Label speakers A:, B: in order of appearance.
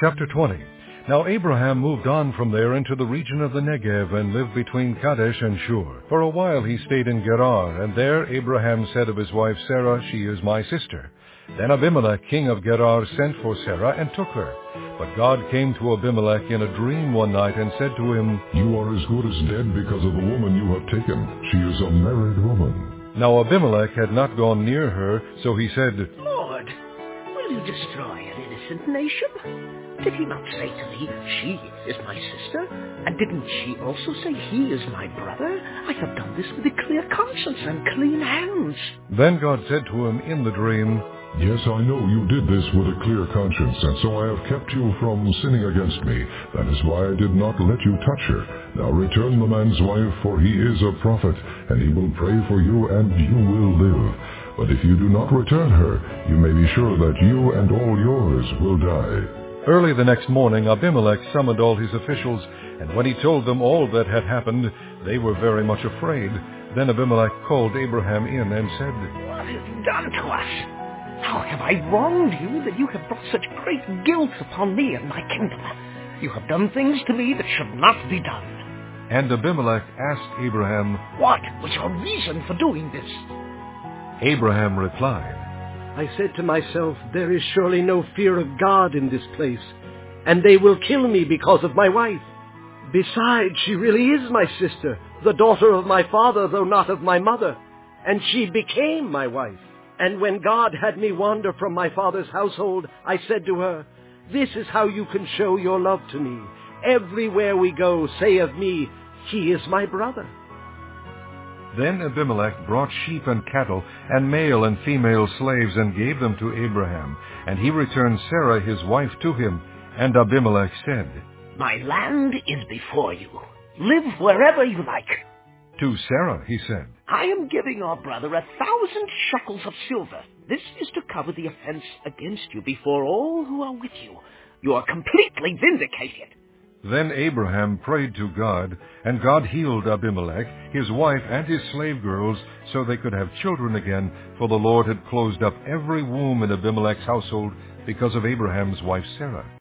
A: Chapter 20. Now Abraham moved on from there into the region of the Negev and lived between Kadesh and Shur. For a while he stayed in Gerar, and there Abraham said of his wife Sarah, "She is my sister." Then Abimelech, king of Gerar, sent for Sarah and took her. But God came to Abimelech in a dream one night and said to him,
B: "You are as good as dead because of the woman you have taken. She is a married woman."
A: Now Abimelech had not gone near her, so he said,
C: "Lord, will you destroy an innocent nation? Did he not say to me, 'She is my sister'? And didn't she also say, 'He is my brother'? I have done this with a clear conscience and clean hands."
A: Then God said to him in the dream,
B: "Yes, I know you did this with a clear conscience, and so I have kept you from sinning against me. That is why I did not let you touch her. Now return the man's wife, for he is a prophet, and he will pray for you, and you will live. But if you do not return her, you may be sure that you and all yours will die."
A: Early the next morning Abimelech summoned all his officials, and when he told them all that had happened, they were very much afraid. Then Abimelech called Abraham in and said,
C: "What have you done to us? How have I wronged you that you have brought such great guilt upon me and my kingdom? You have done things to me that should not be done."
A: And Abimelech asked Abraham,
C: "What was your reason for doing this?"
A: Abraham replied,
D: "I said to myself, there is surely no fear of God in this place, and they will kill me because of my wife. Besides, she really is my sister, the daughter of my father, though not of my mother, and she became my wife. And when God had me wander from my father's household, I said to her, 'This is how you can show your love to me. Everywhere we go, say of me, he is my brother.'"
A: Then Abimelech brought sheep and cattle and male and female slaves and gave them to Abraham, and he returned Sarah his wife to him. And Abimelech said,
C: "My land is before you. Live wherever you like."
A: To Sarah he said,
C: "I am giving our brother 1,000 shekels of silver. This is to cover the offense against you before all who are with you. You are completely vindicated."
A: Then Abraham prayed to God, and God healed Abimelech, his wife, and his slave girls, so they could have children again, for the Lord had closed up every womb in Abimelech's household because of Abraham's wife Sarah.